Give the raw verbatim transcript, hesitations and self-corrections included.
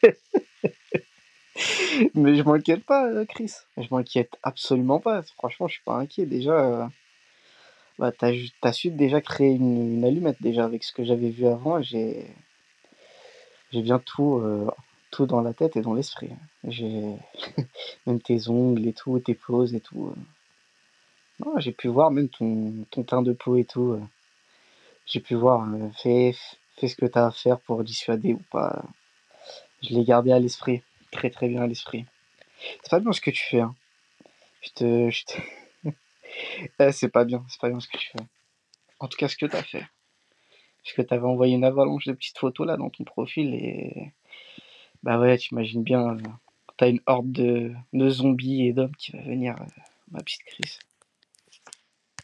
Mais je m'inquiète pas, heu, Chris, je m'inquiète absolument pas. Franchement, je suis pas inquiet déjà, heu, bah, tu as ju tu as su déjà créer une une allumette déjà avec ce que j'avais vu avant, j'ai j'ai bien tout, heu, tout dans la tête et dans l'esprit. J'ai même tes ongles et tout, tes poses et tout, heu. Non, j'ai pu voir même ton ton teint de peau et tout, heu. J'ai pu voir, heu, fais f fais ce que tu as à faire pour dissuader ou pas. Je l'ai gardé à l'esprit, très, très bien à l'esprit. C'est pas bien ce que tu fais, hein. Je te je te eh, c'est pas bien, c'est pas bien ce que tu fais. En tout cas, ce que tu as fait. Parce que tu avais envoyé une avalanche de petites photos là dans ton profil et bah, ouais, tu imagines bien, heu, tu as une horde de de zombies et d'hommes qui va venir, heu, ma petite Chris.